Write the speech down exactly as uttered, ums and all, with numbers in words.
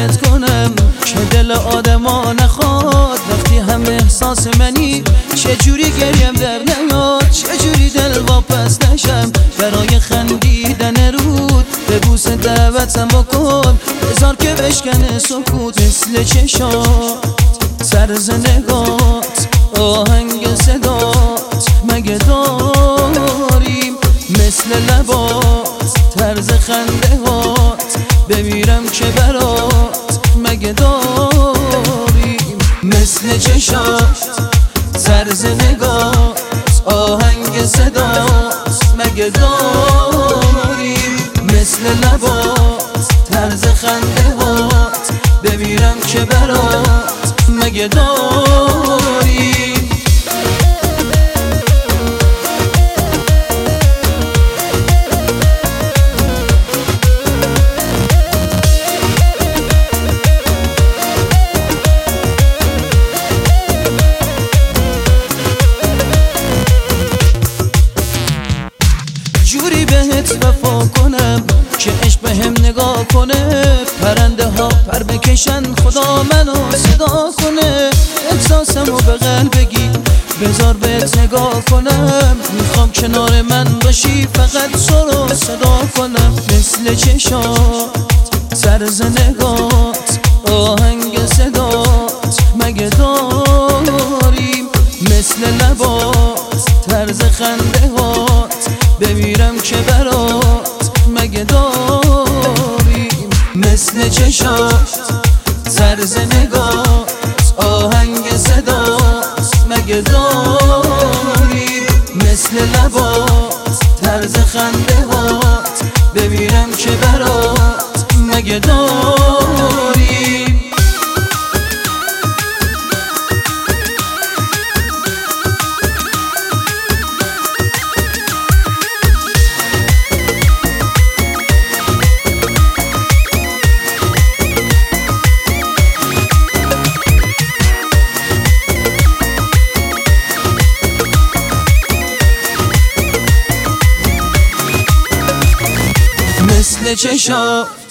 بهت کنم که دل آدما نخواد وقتی هم احساس منی. چجوری گریم در نیاد، چجوری دل واپس نشم برای خندیدن رود. به بوس دعوتم بکن بذار که بشکنه سکوت. مثل چشات، طرز نگات، آهنگ صدات مگه داریم؟ مثل لبات، طرز خنده هات بمیرم که برات مگه داریم؟ مثل چشات، طرز نگات، آهنگ صدات مگه داریم؟ مثل لبات، طرز خنده هات بمیرم که برات مگه داریم؟ جوری بهت وفا کنم که عشق بهم نگاه کنه. پرنده ها پر بکشن خدا منو صدا کنه. احساسمو به قلب بگی بذار بهت نگاه کنم. میخوام کنار من باشی فقط سر و صدا کنم. مثل چشات، طرز نگات، آهنگ صدات مگه داریم؟ مثل لبات، طرز خنده هات بمیرم که برات مگه داریم؟ مثل چشات، طرز نگات، آهنگ صدات مگه داریم؟ مثل لبات، طرز خنده هات بمیرم که برات مگه داریم؟ مثل چشات،